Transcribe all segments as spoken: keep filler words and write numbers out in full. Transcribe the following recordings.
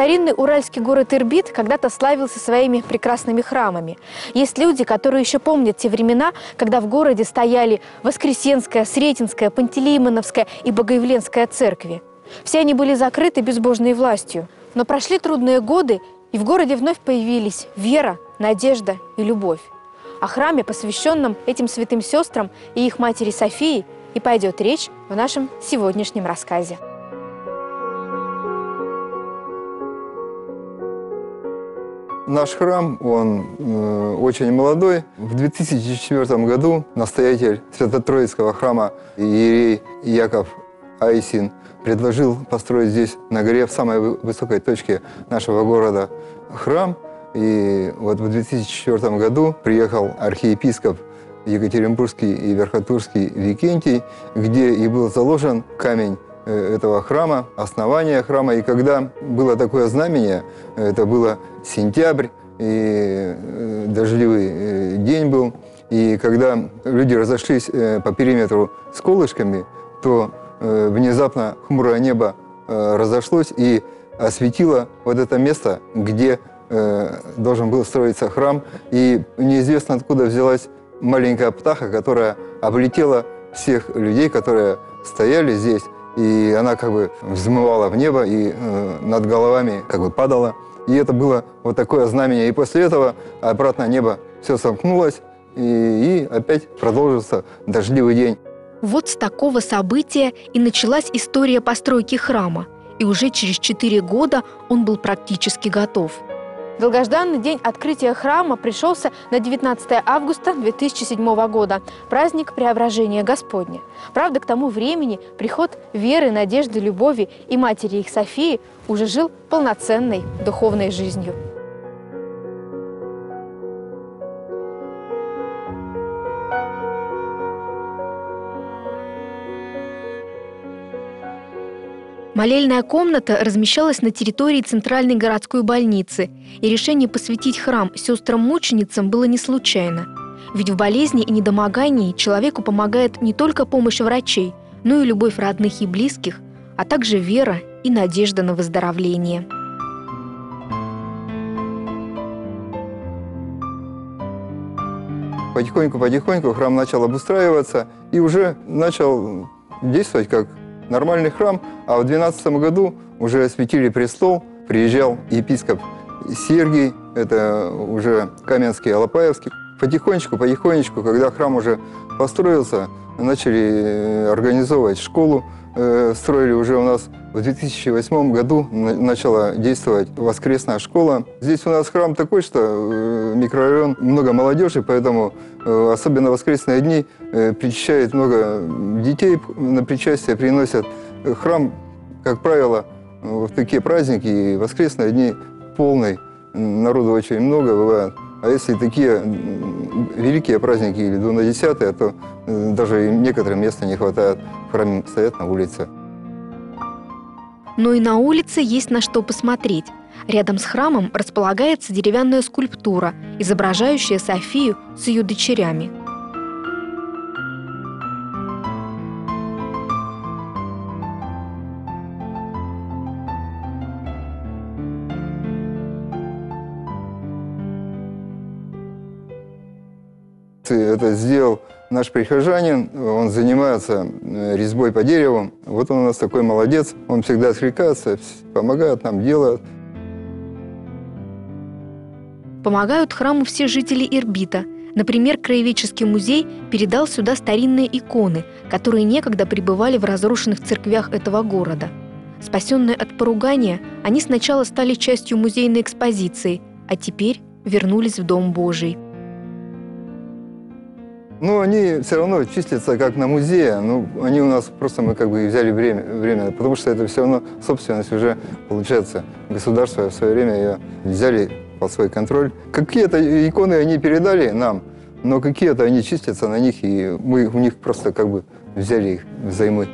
Старинный уральский город Ирбит когда-то славился своими прекрасными храмами. Есть люди, которые еще помнят те времена, когда в городе стояли Воскресенская, Сретенская, Пантелеймоновская и Богоявленская церкви. Все они были закрыты безбожной властью. Но прошли трудные годы, и в городе вновь появились вера, надежда и любовь. О храме, посвященном этим святым сестрам и их матери Софии, и пойдет речь в нашем сегодняшнем рассказе. Наш храм, он э, очень молодой. В две тысячи четвёртом году настоятель Свято-Троицкого храма иерей Яков Айсин предложил построить здесь, на горе, в самой высокой точке нашего города, храм. И вот в две тысячи четвёртом году приехал архиепископ Екатеринбургский и Верхотурский Викентий, где и был заложен камень этого храма, основания храма. И когда было такое знамение, это было сентябрь, и дождливый день был, и когда люди разошлись по периметру с колышками, то внезапно хмурое небо разошлось и осветило вот это место, где должен был строиться храм. И неизвестно откуда взялась маленькая птаха, которая облетела всех людей, которые стояли здесь. И она как бы взмывала в небо и э, над головами как бы падала. И это было вот такое знамение. И после этого обратно небо все сомкнулось, и, и опять продолжился дождливый день. Вот с такого события и началась история постройки храма. И уже через четыре года он был практически готов. Долгожданный день открытия храма пришелся на девятнадцатое августа две тысячи седьмого года, праздник Преображения Господня. Правда, к тому времени приход веры, надежды, любови и матери их Софии уже жил полноценной духовной жизнью. Молельная комната размещалась на территории Центральной городской больницы, и решение посвятить храм сестрам-мученицам было не случайно. Ведь в болезни и недомогании человеку помогает не только помощь врачей, но и любовь родных и близких, а также вера и надежда на выздоровление. Потихоньку-потихоньку храм начал обустраиваться и уже начал действовать как нормальный храм, а в две тысячи двенадцатом году уже осветили престол, приезжал епископ Сергий, это уже Каменский, Алапаевский. Потихонечку, потихонечку, когда храм уже построился, начали организовывать школу, строили уже у нас в две тысячи восьмом году, начала действовать воскресная школа. Здесь у нас храм такой, что микрорайон, много молодежи, поэтому особенно в воскресные дни причащает много детей, на причастие приносят. Храм, как правило, в такие праздники и воскресные дни полный, народу очень много бывает. А если такие великие праздники или двунадесятые, то даже некоторым места не хватает. В храме стоят на улице. Но и на улице есть на что посмотреть. Рядом с храмом располагается деревянная скульптура, изображающая Софию с ее дочерями. Это сделал наш прихожанин, он занимается резьбой по дереву. Вот он у нас такой молодец, он всегда откликается, помогает нам, делает. Помогают храму все жители Ирбита. Например, Краеведческий музей передал сюда старинные иконы, которые некогда пребывали в разрушенных церквях этого города. Спасенные от поругания, они сначала стали частью музейной экспозиции, а теперь вернулись в Дом Божий. Но они все равно числятся как на музее. Ну, они у нас просто мы как бы взяли время, время, потому что это все равно собственность уже, получается, государство в свое время ее взяли под свой контроль. Какие-то иконы они передали нам, но какие-то они числятся на них, и мы у них просто как бы взяли их взаймы.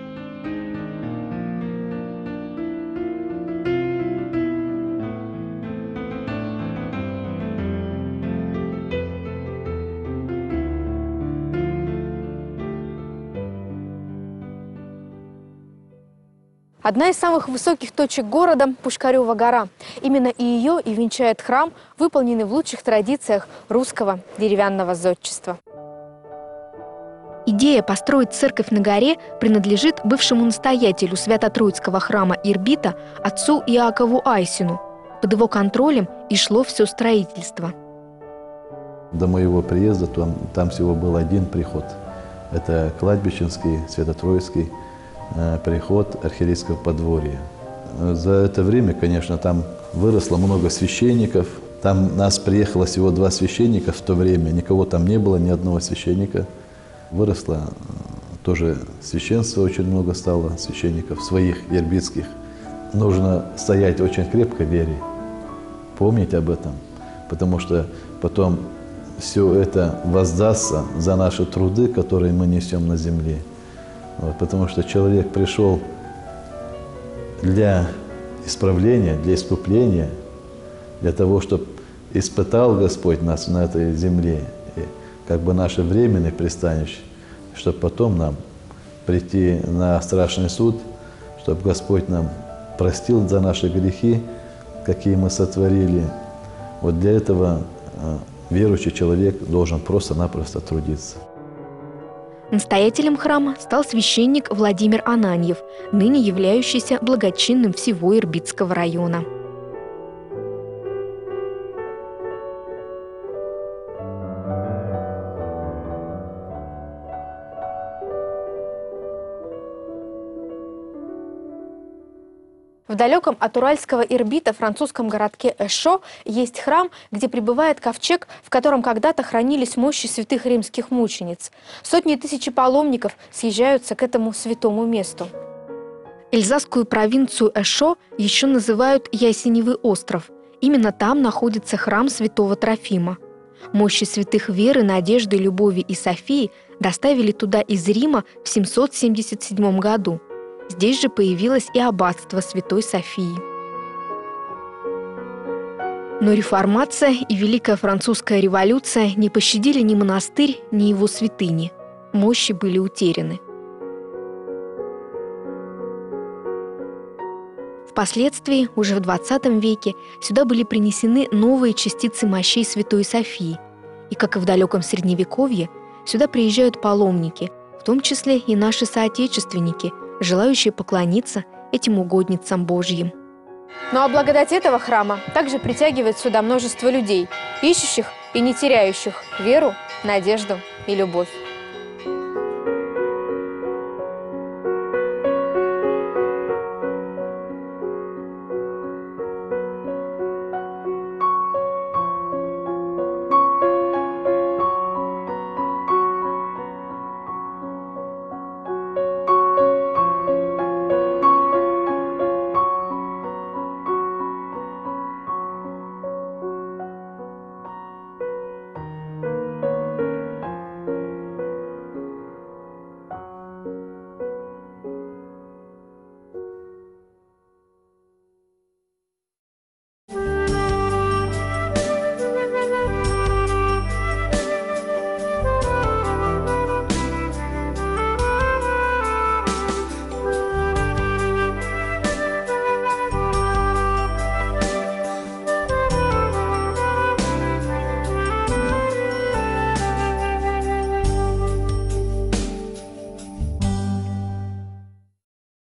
Одна из самых высоких точек города – Пушкарева гора. Именно и ее и венчает храм, выполненный в лучших традициях русского деревянного зодчества. Идея построить церковь на горе принадлежит бывшему настоятелю Свято-Троицкого храма Ирбита отцу Иакову Айсину. Под его контролем и шло все строительство. До моего приезда там, там всего был один приход. Это Кладбищенский, Свято-Троицкий э, приход архиерейского подворья. За это время, конечно, там выросло много священников. Там нас приехало всего два священника в то время. Никого там не было, ни одного священника. Выросло тоже священства, очень много стало священников своих, ирбитских. Нужно стоять очень крепко в вере, помнить об этом, потому что потом все это воздастся за наши труды, которые мы несем на земле. Вот, потому что человек пришел для исправления, для искупления, для того, чтобы испытал Господь нас на этой земле, и как бы наше временное пристанище, чтобы потом нам прийти на страшный суд, чтобы Господь нам простил за наши грехи, какие мы сотворили. Вот для этого верующий человек должен просто-напросто трудиться. Настоятелем храма стал священник Владимир Ананьев, ныне являющийся благочинным всего Ирбитского района. В далеком от уральского Ирбита французском городке Эшо есть храм, где пребывает ковчег, в котором когда-то хранились мощи святых римских мучениц. Сотни тысяч паломников съезжаются к этому святому месту. Эльзасскую провинцию Эшо еще называют Ясеневый остров. Именно там находится храм святого Трофима. Мощи святых Веры, Надежды, Любови и Софии доставили туда из Рима в семьсот семьдесят седьмом году. Здесь же появилось и аббатство Святой Софии. Но реформация и Великая Французская революция не пощадили ни монастырь, ни его святыни. Мощи были утеряны. Впоследствии, уже в двадцатом веке, сюда были принесены новые частицы мощей Святой Софии. И, как и в далеком Средневековье, сюда приезжают паломники, в том числе и наши соотечественники, желающие поклониться этим угодницам Божьим. Ну а благодать этого храма также притягивает сюда множество людей, ищущих и не теряющих веру, надежду и любовь.